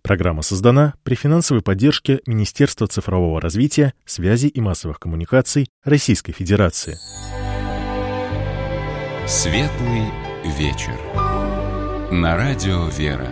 Программа создана при финансовой поддержке Министерства цифрового развития, связи и массовых коммуникаций Российской Федерации. Светлый вечер. На радио «Вера».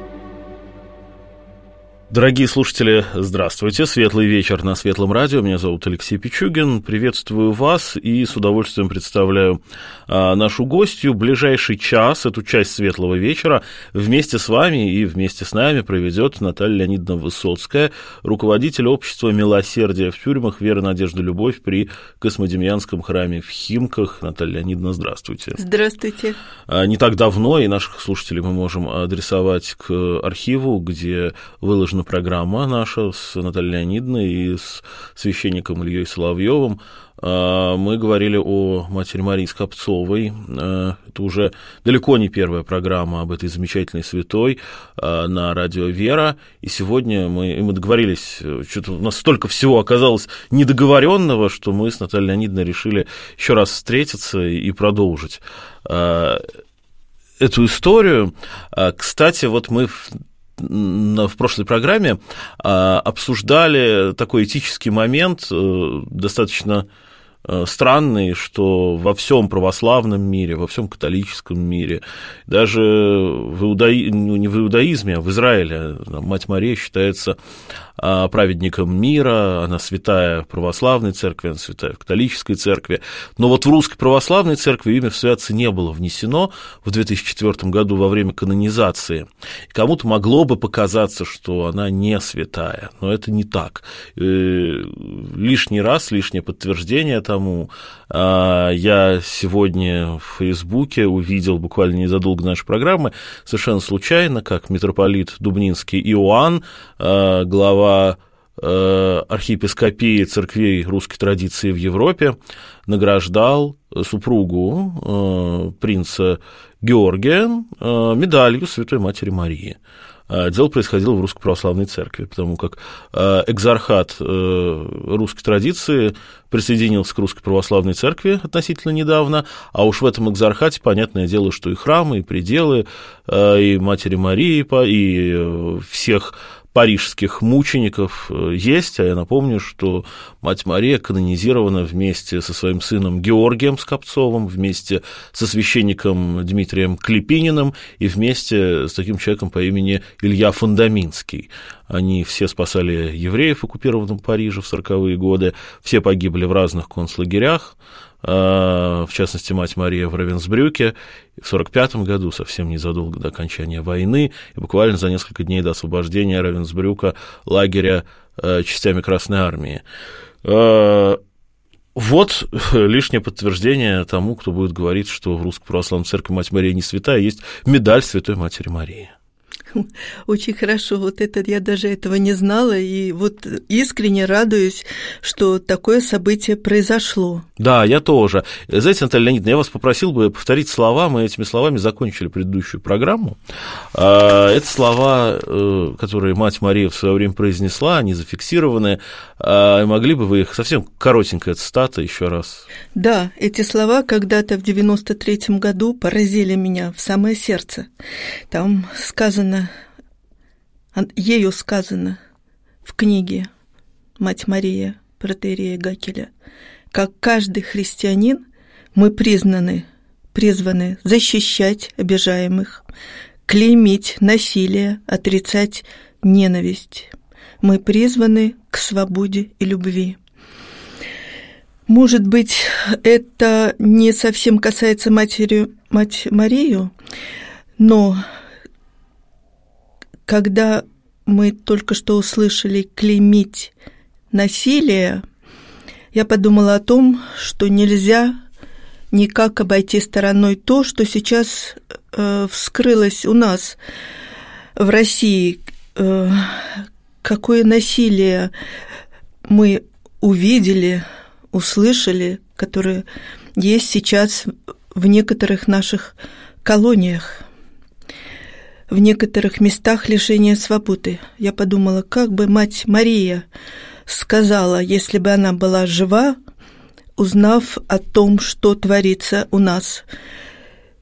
Дорогие слушатели, здравствуйте. Светлый вечер на Светлом радио. Меня зовут Алексей Пичугин. Приветствую вас и с удовольствием представляю нашу гостью. Ближайший час, эту часть Светлого вечера, вместе с вами и вместе с нами проведет Наталья Леонидовна Высоцкая, руководитель общества «Милосердие в тюрьмах. Вера, надежда, любовь» при Космодемьянском храме в Химках. Наталья Леонидовна, здравствуйте. Здравствуйте. Не так давно, и наших слушателей мы можем адресовать к архиву, где выложена программа наша с Натальей Леонидовной и с священником Ильей Соловьевым. Мы говорили о Матери Марии Скопцовой. Это уже далеко не первая программа об этой замечательной святой на радио «Вера». И сегодня мы договорились, что-то у нас столько всего оказалось недоговоренного, что мы с Натальей Леонидовной решили еще раз встретиться и продолжить эту историю. Кстати, вот мы в прошлой программе обсуждали такой этический момент, достаточно странный, что во всем православном мире, во всем католическом мире, даже не в иудаизме, а в Израиле Мать Мария считается праведником мира, она святая в православной церкви, она святая в католической церкви. Но вот в русской православной церкви имя в святцы не было внесено в 2004 году во время канонизации. И кому-то могло бы показаться, что она не святая, но это не так. Лишнее подтверждение тому я сегодня в Фейсбуке увидел буквально незадолго до нашей программы совершенно случайно, как митрополит Дубнинский Иоанн, глава архиепископии церквей русской традиции в Европе, награждал супругу принца Георгия медалью Святой Матери Марии. Дело происходило в Русской Православной Церкви, потому как экзархат русской традиции присоединился к Русской Православной Церкви относительно недавно, а уж в этом экзархате, понятное дело, что и храмы, и пределы, и Матери Марии, и всех парижских мучеников есть, а я напомню, что Мать Мария канонизирована вместе со своим сыном Георгием Скопцовым, вместе со священником Дмитрием Клепининым и вместе с таким человеком по имени Илья Фундаминский. Они все спасали евреев в оккупированном Париже в 40-е годы, все погибли в разных концлагерях, в частности, Мать Мария в Равенсбрюке в 1945 году, совсем незадолго до окончания войны, и буквально за несколько дней до освобождения Равенсбрюка лагеря частями Красной Армии. Вот лишнее подтверждение тому, кто будет говорить, что в Русской Православной Церкви Мать Мария не святая, есть медаль Святой Матери Марии. Очень хорошо, вот это я даже этого не знала, и вот искренне радуюсь, что такое событие произошло. Да, я тоже. Знаете, Наталья Леонидовна, я вас попросил бы повторить слова, мы этими словами закончили предыдущую программу. Это слова, которые Мать Мария в свое время произнесла, они зафиксированы. Могли бы вы их, совсем коротенькая цитата, еще раз? Да, эти слова когда-то в 93-м году поразили меня в самое сердце. Там ею сказано в книге «Мать Мария» протоиерея Гакеля: «Как каждый христианин, мы призваны защищать обижаемых, клеймить насилие, отрицать ненависть. Мы призваны к свободе и любви». Может быть, это не совсем касается Мать Марию, но когда мы только что услышали «клеймить насилие», я подумала о том, что нельзя никак обойти стороной то, что сейчас вскрылось у нас в России. Какое насилие мы увидели, услышали, которое есть сейчас в некоторых наших колониях, в некоторых местах лишения свободы. Я подумала, как бы Мать Мария сказала, если бы она была жива, узнав о том, что творится у нас.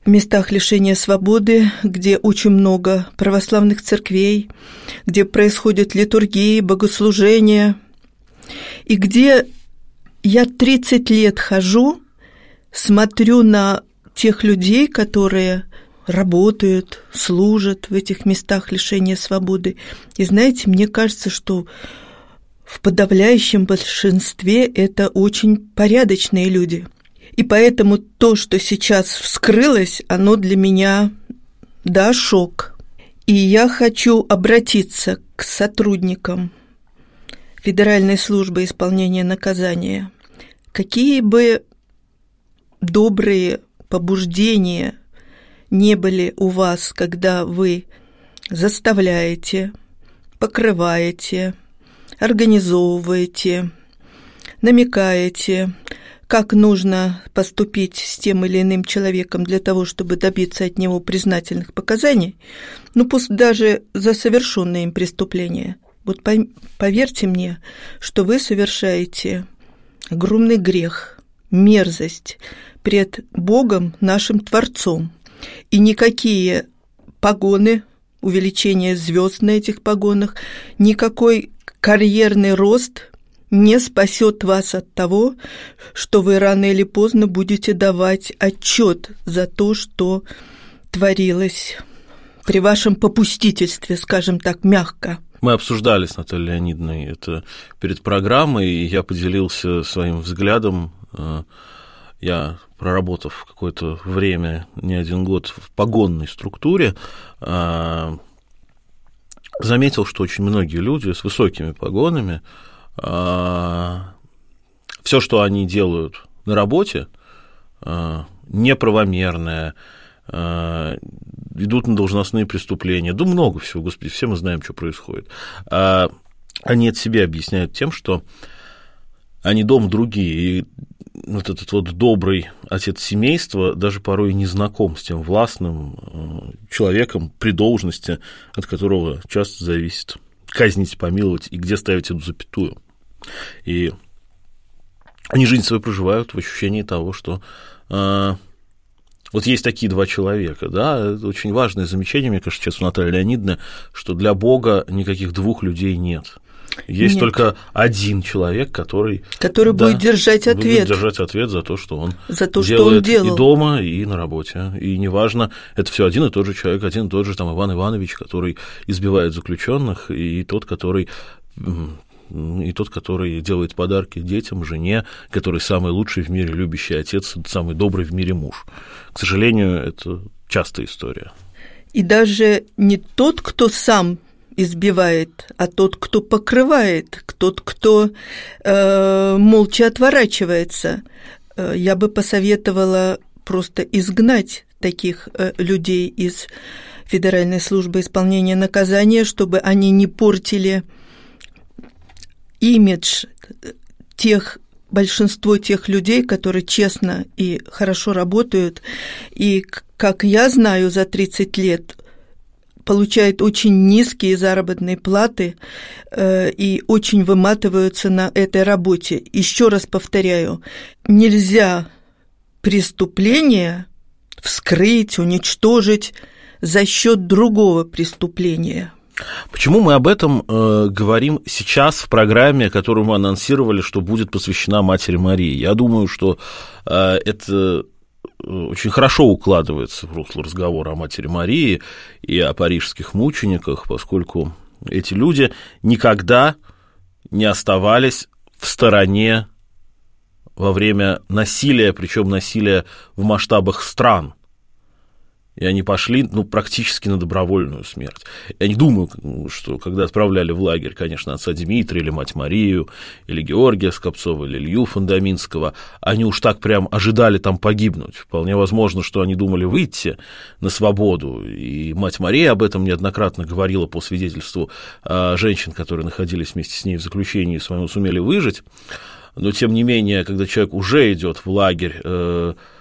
местах лишения свободы, где очень много православных церквей, где происходят литургии, богослужения, и где я 30 лет хожу, смотрю на тех людей, которые работают, служат в этих местах лишения свободы. И знаете, мне кажется, что в подавляющем большинстве это очень порядочные люди. И поэтому то, что сейчас вскрылось, оно для меня, да, шок. И я хочу обратиться к сотрудникам Федеральной службы исполнения наказания. Какие бы добрые побуждения не были у вас, когда вы заставляете, покрываете, организовываете, намекаете, как нужно поступить с тем или иным человеком для того, чтобы добиться от него признательных показаний, ну пусть даже за совершенные им преступления. Вот поверьте мне, что вы совершаете огромный грех, мерзость пред Богом, нашим Творцом. И никакие погоны, увеличение звезд на этих погонах, никакой карьерный рост не спасет вас от того, что вы рано или поздно будете давать отчет за то, что творилось при вашем попустительстве, скажем так, мягко. Мы обсуждали с Натальей Леонидовной это перед программой, и я поделился своим взглядом. Я, проработав какое-то время, не один год в погонной структуре, заметил, что очень многие люди с высокими погонами, все, что они делают на работе, неправомерное, идут на должностные преступления, да много всего, господи, все мы знаем, что происходит. Они это себе объясняют тем, что они дома другие, и вот этот вот добрый отец семейства даже порой не знаком с тем властным человеком при должности, от которого часто зависит казнить, помиловать и где ставить эту запятую. И они жизнь свою проживают в ощущении того, что вот есть такие два человека, да, это очень важное замечание, мне кажется, сейчас у Натальи Леонидовны, что для Бога никаких двух людей нет. Есть только один человек, который будет держать ответ. Будет держать ответ за то, что он делает и дома, и на работе. И неважно, это все один и тот же человек, один и тот же там Иван Иванович, который избивает заключенных, и тот, который делает подарки детям, жене, который самый лучший в мире любящий отец, самый добрый в мире муж. К сожалению, это частая история. И даже не тот, кто сам избивает, а тот, кто покрывает, тот, кто молча отворачивается. Я бы посоветовала просто изгнать таких людей из Федеральной службы исполнения наказания, чтобы они не портили имидж большинство тех людей, которые честно и хорошо работают, и, как я знаю, за 30 лет получают очень низкие заработные платы и очень выматываются на этой работе. Еще раз повторяю, нельзя преступление вскрыть, уничтожить за счет другого преступления. Почему мы об этом говорим сейчас в программе, которую мы анонсировали, что будет посвящена Матери Марии? Я думаю, что это очень хорошо укладывается в русло разговора о Матери Марии и о парижских мучениках, поскольку эти люди никогда не оставались в стороне во время насилия, причем насилия в масштабах стран. И они пошли, практически на добровольную смерть. Я не думаю, что когда отправляли в лагерь, конечно, отца Дмитрия или мать Марию, или Георгия Скопцова, или Илью Фундаминского, они уж так прям ожидали там погибнуть. Вполне возможно, что они думали выйти на свободу. И мать Мария об этом неоднократно говорила по свидетельству женщин, которые находились вместе с ней в заключении и сумели выжить. Но, тем не менее, когда человек уже идет в лагерь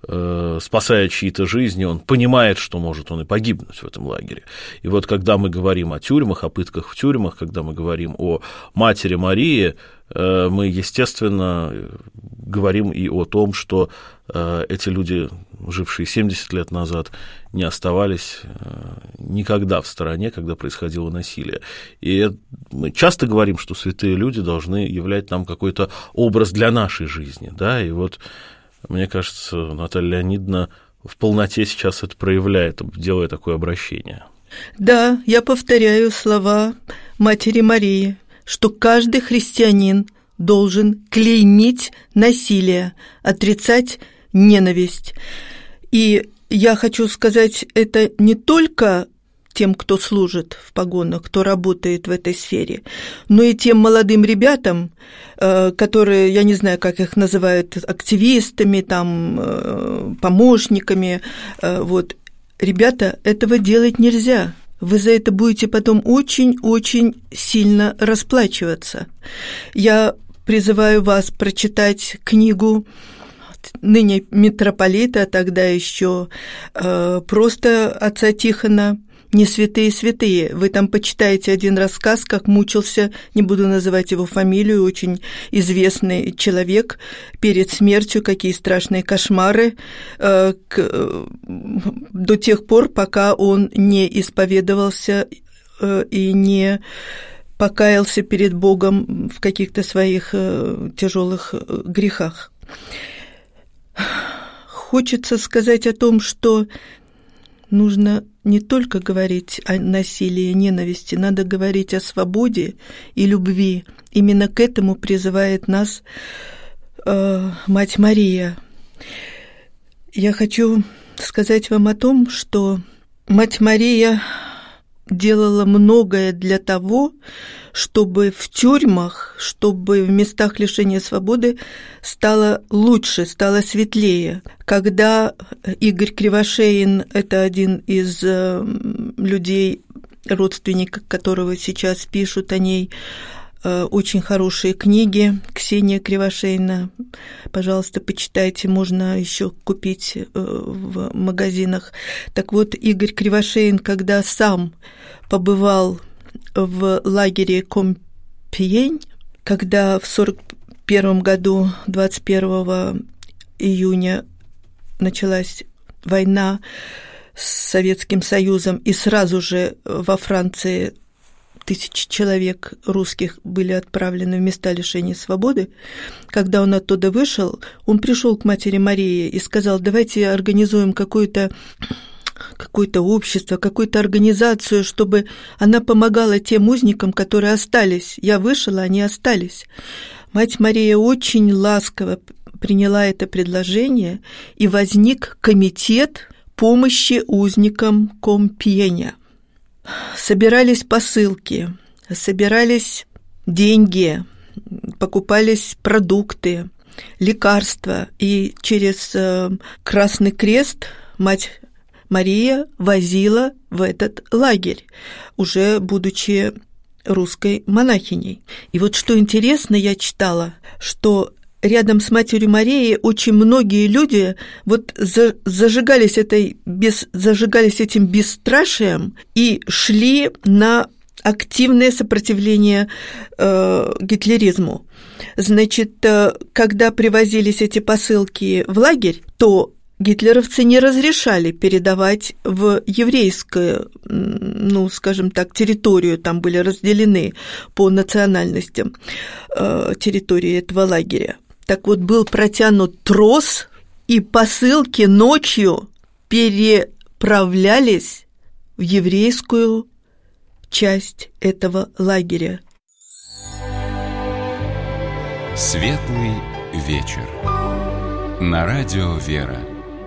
спасая чьи-то жизни, он понимает, что может он и погибнуть в этом лагере. И вот когда мы говорим о тюрьмах, о пытках в тюрьмах, когда мы говорим о Матери Марии, мы, естественно, говорим и о том, что эти люди, жившие 70 лет назад, не оставались никогда в стороне, когда происходило насилие. И мы часто говорим, что святые люди должны являть нам какой-то образ для нашей жизни. Да? И вот, мне кажется, Наталья Леонидовна в полноте сейчас это проявляет, делая такое обращение. Да, я повторяю слова Матери Марии, что каждый христианин должен клеймить насилие, отрицать ненависть. И я хочу сказать, это не только тем, кто служит в погонах, кто работает в этой сфере, но и тем молодым ребятам, которые, я не знаю, как их называют, активистами, там, помощниками. Вот. Ребята, этого делать нельзя. Вы за это будете потом очень-очень сильно расплачиваться. Я призываю вас прочитать книгу ныне митрополита, тогда еще просто отца Тихона «Не святые святые». Вы там почитаете один рассказ, как мучился, не буду называть его фамилию, очень известный человек перед смертью, какие страшные кошмары, до тех пор, пока он не исповедовался и не покаялся перед Богом в каких-то своих тяжелых грехах. Хочется сказать о том, что нужно не только говорить о насилии и ненависти, надо говорить о свободе и любви. Именно к этому призывает нас Мать Мария. Я хочу сказать вам о том, что Мать Мария делала многое для того, чтобы в тюрьмах, чтобы в местах лишения свободы стало лучше, стало светлее. Когда Игорь Кривошеин, это один из людей, родственников которого сейчас пишут о ней очень хорошие книги, Ксения Кривошеина, пожалуйста, почитайте, можно еще купить в магазинах. Так вот, Игорь Кривошеин, когда сам побывал в лагере Компьень, когда в 1941 году, 21 июня, началась война с Советским Союзом, и сразу же во Франции 1000 человек русских были отправлены в места лишения свободы. Когда он оттуда вышел, он пришел к Матери Марии и сказал: давайте организуем какое-то общество, какую-то организацию, чтобы она помогала тем узникам, которые остались. Я вышел, а они остались. Мать Мария очень ласково приняла это предложение, и возник комитет помощи узникам Компьеня. Собирались посылки, собирались деньги, покупались продукты, лекарства, и через Красный Крест Мать Мария возила в этот лагерь, уже будучи русской монахиней. И вот что интересно, я читала, что рядом с Матерью Марией очень многие люди вот зажигались этим бесстрашием и шли на активное сопротивление гитлеризму. Значит, когда привозились эти посылки в лагерь, то гитлеровцы не разрешали передавать в еврейскую, скажем так, территорию, там были разделены по национальностям территории этого лагеря. Так вот, был протянут трос, и посылки ночью переправлялись в еврейскую часть этого лагеря. Светлый вечер. На радио «Вера».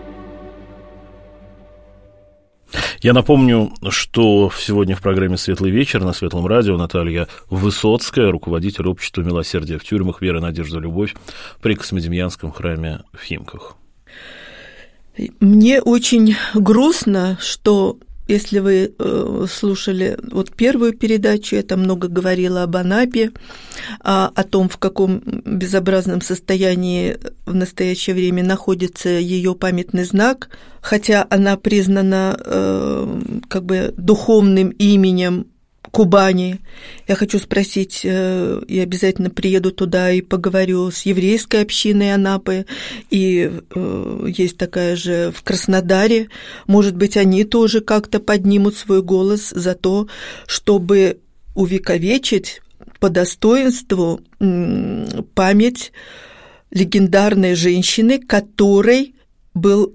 Я напомню, что сегодня в программе «Светлый вечер» на Светлом радио Наталья Высоцкая, руководитель общества милосердия в тюрьмах «Вера, надежда, любовь» при Космодемьянском храме в Химках. Мне очень грустно, что если вы слушали вот первую передачу, я там много говорила об Анапе, о том, в каком безобразном состоянии в настоящее время находится ее памятный знак, хотя она признана как бы духовным именем Кубани. Я хочу спросить, я обязательно приеду туда и поговорю с еврейской общиной Анапы, и есть такая же в Краснодаре. Может быть, они тоже как-то поднимут свой голос за то, чтобы увековечить по достоинству память легендарной женщины, которой было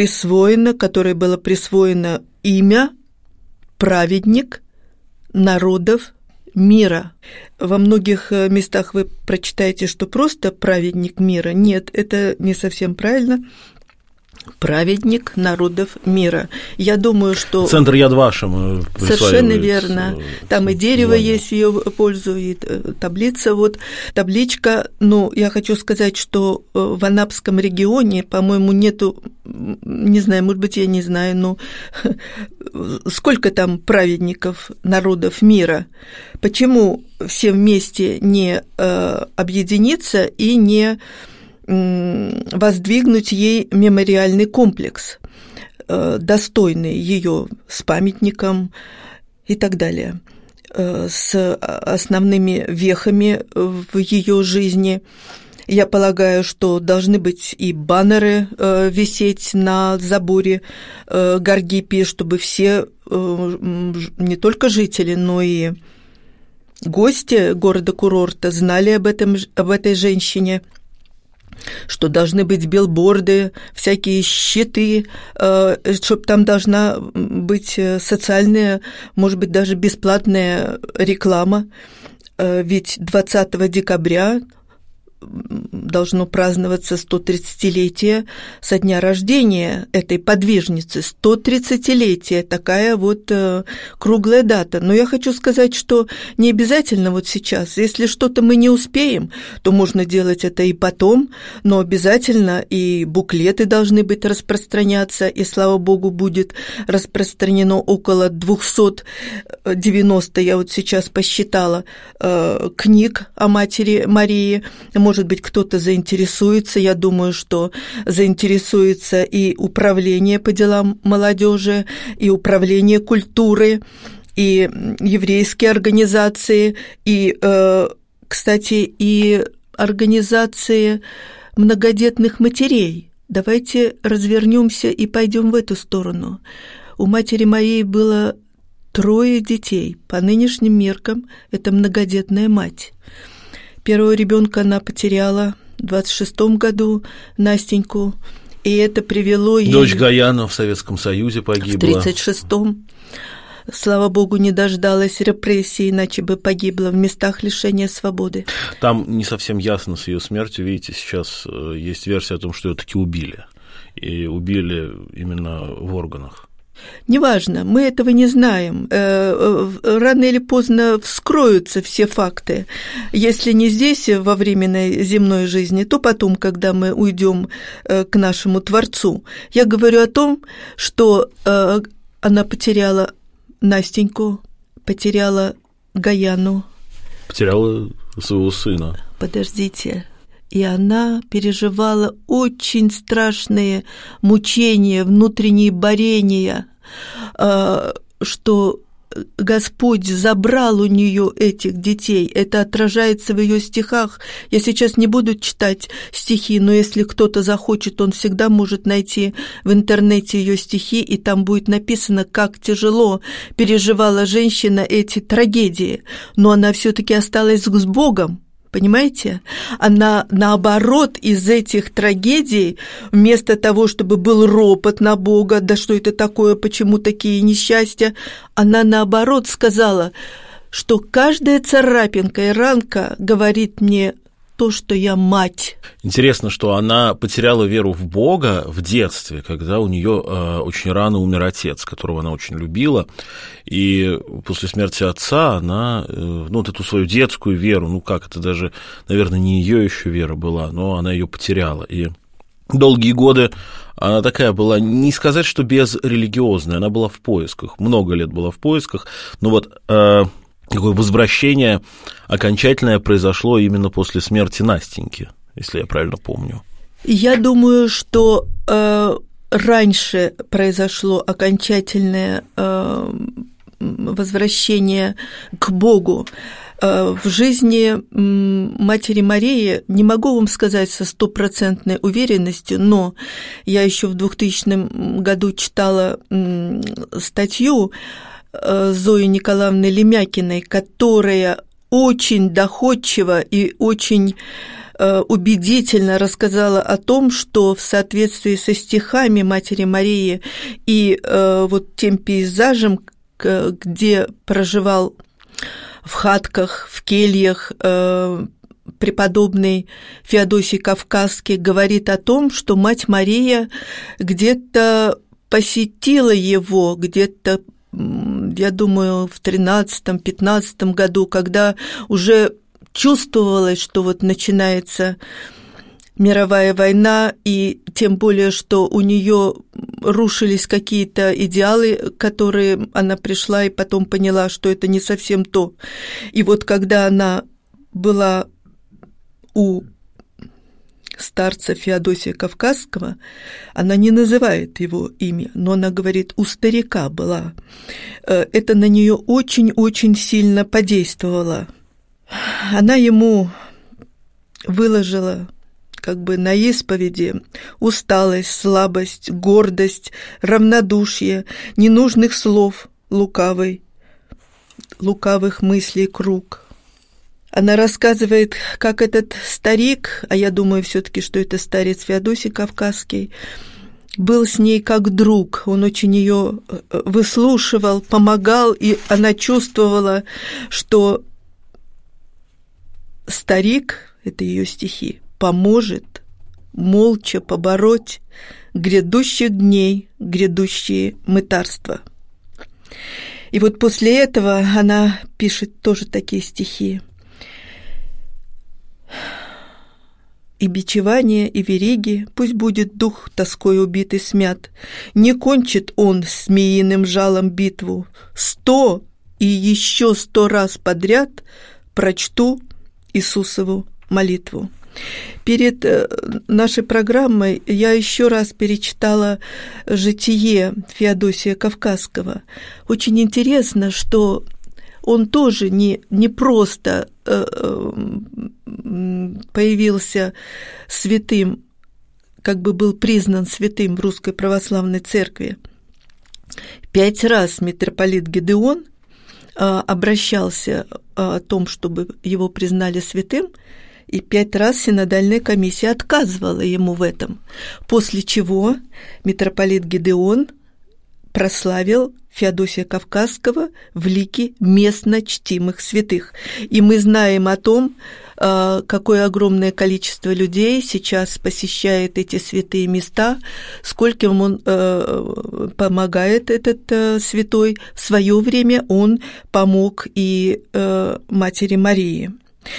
присвоено имя праведник народов мира. Во многих местах вы прочитаете, что просто праведник мира. Нет, это не совсем правильно. Праведник народов мира. Я думаю, что... Центр Яд Вашем совершенно верно. Там и дерево есть в ее пользу, и таблица, вот табличка. Ну, я хочу сказать, что в Анапском регионе, по-моему, нету, не знаю, может быть, я не знаю, но сколько там праведников народов мира? Почему все вместе не объединиться и не воздвигнуть ей мемориальный комплекс, достойный ее с памятником и так далее, с основными вехами в ее жизни. Я полагаю, что должны быть и баннеры висеть на заборе Гаргипи, чтобы все, не только жители, но и гости города-курорта знали об этой женщине, что должны быть билборды, всякие щиты, чтобы там должна быть социальная, может быть, даже бесплатная реклама. Ведь 20 декабря должно праздноваться 130-летие со дня рождения этой подвижницы. 130-летие, такая вот круглая дата. Но я хочу сказать, что не обязательно вот сейчас. Если что-то мы не успеем, то можно делать это и потом, но обязательно и буклеты должны быть распространяться, и, слава богу, будет распространено около 290, я вот сейчас посчитала, книг о Матери Марии. Может быть, кто-то заинтересуется. Я думаю, что заинтересуется и управление по делам молодежи, и управление культуры, и еврейские организации, и, кстати, и организации многодетных матерей. Давайте развернемся и пойдем в эту сторону. У Матери Марии было 3 детей. По нынешним меркам это многодетная мать. Первого ребенка она потеряла в 26-м году, Настеньку, и это привело ее... Дочь Гаяна в Советском Союзе погибла. В 36-м. Слава богу, не дождалась репрессий, иначе бы погибла в местах лишения свободы. Там не совсем ясно с ее смертью. Видите, сейчас есть версия о том, что ее таки убили. И убили именно в органах. Неважно, мы этого не знаем. Рано или поздно вскроются все факты. Если не здесь, во временной земной жизни, то потом, когда мы уйдем к нашему Творцу. Я говорю о том, что она потеряла Настеньку, потеряла Гаяну. Потеряла своего сына. Подождите. И она переживала очень страшные мучения, внутренние борения, что Господь забрал у нее этих детей. Это отражается в ее стихах. Я сейчас не буду читать стихи, но если кто-то захочет, он всегда может найти в интернете ее стихи, и там будет написано, как тяжело переживала женщина эти трагедии. Но она все-таки осталась с Богом. Понимаете? Она, наоборот, из этих трагедий, вместо того, чтобы был ропот на Бога, да что это такое, почему такие несчастья, она, наоборот, сказала, что каждая царапинка и ранка говорит мне то, что я мать. Интересно, что она потеряла веру в Бога в детстве, когда у нее очень рано умер отец, которого она очень любила, и после смерти отца она, вот эту свою детскую веру, это даже, наверное, не ее еще вера была, но она ее потеряла. И долгие годы она такая была, не сказать, что безрелигиозная, она была в поисках, много лет была в поисках, но вот такое возвращение окончательное произошло именно после смерти Настеньки, если я правильно помню. Я думаю, что раньше произошло окончательное возвращение к Богу. В жизни Матери Марии не могу вам сказать со стопроцентной уверенностью, но я еще в 2000 году читала статью Зои Николаевны Лемякиной, которая очень доходчиво и очень убедительно рассказала о том, что в соответствии со стихами Матери Марии и вот тем пейзажем, где проживал в хатках, в кельях преподобный Феодосий Кавказский, говорит о том, что Мать Мария где-то посетила его, где-то, я думаю, в 13-15 году, когда уже чувствовалось, что вот начинается мировая война, и тем более, что у нее рушились какие-то идеалы, которые она пришла и потом поняла, что это не совсем то. И вот когда она была у старца Феодосия Кавказского, она не называет его имя, но она говорит, у старика была. Это на нее очень-очень сильно подействовало. Она ему выложила как бы на исповеди усталость, слабость, гордость, равнодушие, ненужных слов, лукавых мыслей круг. Она рассказывает, как этот старик, а я думаю все-таки, что это старец Феодосий Кавказский, был с ней как друг, он очень ее выслушивал, помогал, и она чувствовала, что старик, это ее стихи, поможет молча побороть грядущих дней, грядущие мытарства. И вот после этого она пишет тоже такие стихи. «И бичевание, и вериги, пусть будет дух тоской убитый смят, не кончит он с змеиным жалом битву, 100 и еще 100 раз подряд прочту Иисусову молитву». Перед нашей программой я еще раз перечитала житие Феодосия Кавказского. Очень интересно, что он тоже не просто появился святым, как бы был признан святым в Русской Православной Церкви. 5 раз митрополит Гедеон обращался о том, чтобы его признали святым, и 5 раз синодальная комиссия отказывала ему в этом, после чего митрополит Гедеон прославил Феодосия Кавказского в лике местно чтимых святых. И мы знаем о том, какое огромное количество людей сейчас посещает эти святые места, скольким он помогает, этот святой. В свое время он помог и Матери Марии.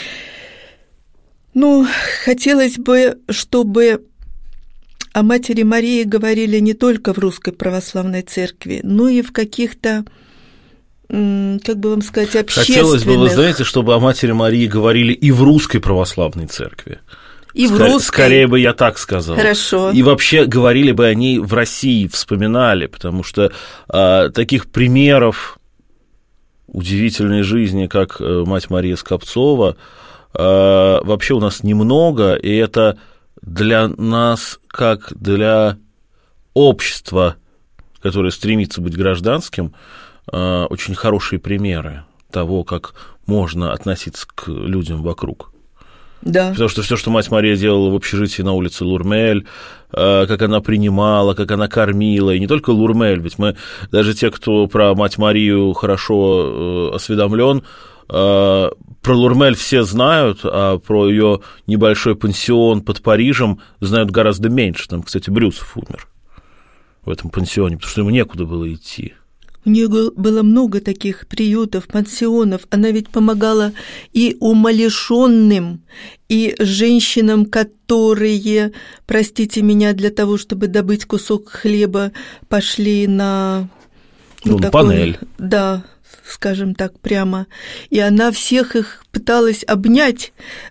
Ну, хотелось бы, чтобы о Матери Марии говорили не только в Русской Православной Церкви, но и в каких-то, как бы вам сказать, общественных... Хотелось бы, вы знаете, чтобы о Матери Марии говорили и в Русской Православной Церкви. И в русской. Скорее бы я так сказал. Хорошо. И вообще говорили бы они в России, вспоминали, потому что таких примеров удивительной жизни, как Мать Мария Скопцова, вообще у нас немного, и это для нас, как для общества, которое стремится быть гражданским, очень хорошие примеры того, как можно относиться к людям вокруг. Да. Потому что все, что Мать Мария делала в общежитии на улице Лурмель, как она принимала, как она кормила, и не только Лурмель, ведь мы, даже те, кто про Мать Марию хорошо осведомлен, про Лурмель все знают, а про ее небольшой пансион под Парижем знают гораздо меньше. Там, кстати, Брюсов умер в этом пансионе, потому что ему некуда было идти. У нее было много таких приютов, пансионов. Она ведь помогала и умалишенным, и женщинам, которые, простите меня, для того, чтобы добыть кусок хлеба, пошли на... на панель. Да, скажем так, прямо. И она всех их пыталась обнять,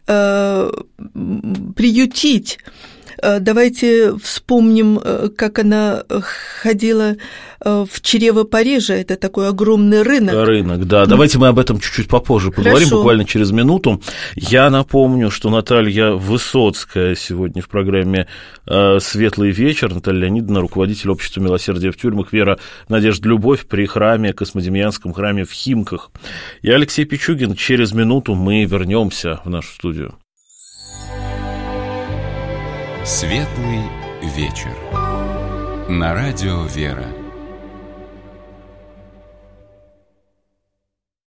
приютить. Давайте вспомним, как она ходила в чрево Парижа. Это такой огромный рынок. Рынок, да. Давайте мы об этом чуть-чуть попозже поговорим, Хорошо. Буквально через минуту. Я напомню, что Наталья Высоцкая сегодня в программе «Светлый вечер». Наталья Леонидовна, руководитель общества милосердия в тюрьмах «Вера, надежда, любовь» при храме, Космодемьянском храме в Химках. Я Алексей Пичугин. Через минуту мы вернемся в нашу студию. «Светлый вечер» на радио «Вера».